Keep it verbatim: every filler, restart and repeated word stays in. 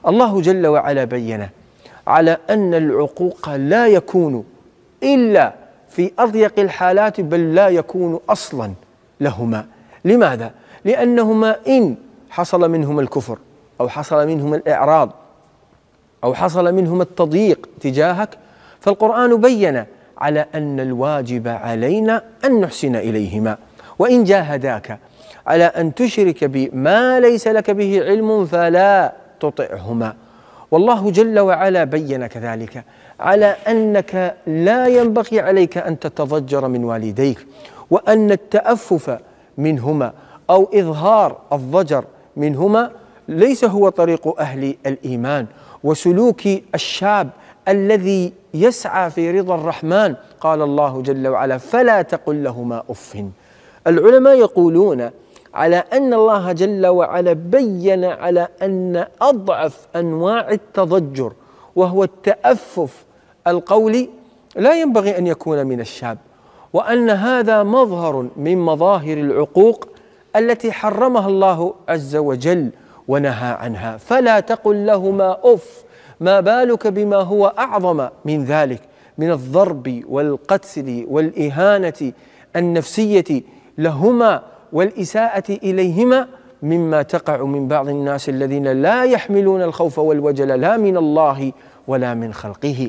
الله جل وعلا بين على أن العقوق لا يكون إلا في أضيق الحالات، بل لا يكون أصلا لهما. لماذا؟ لأنهما إن حصل منهما الكفر أو حصل منهما الإعراض أو حصل منهما التضييق تجاهك، فالقرآن بين على أن الواجب علينا أن نحسن إليهما. وإن جاهداك على أن تشرك بي ما ليس لك به علم فلا تطعهما. والله جل وعلا بين كذلك على أنك لا ينبغي عليك أن تتضجر من والديك، وأن التأفف منهما أو إظهار الضجر منهما ليس هو طريق أهل الإيمان وسلوك الشاب الذي يسعى في رضا الرحمن. قال الله جل وعلا: فلا تقل لهما أف. العلماء يقولون على أن الله جل وعلا بين على أن أضعف أنواع التضجر وهو التأفف القولي لا ينبغي أن يكون من الشاب، وأن هذا مظهر من مظاهر العقوق التي حرمها الله عز وجل ونهى عنها. فلا تقل لهما أف، ما بالك بما هو أعظم من ذلك من الضرب والقتل والإهانة النفسية لهما والإساءة إليهما، مما تقع من بعض الناس الذين لا يحملون الخوف والوجل لا من الله ولا من خلقه.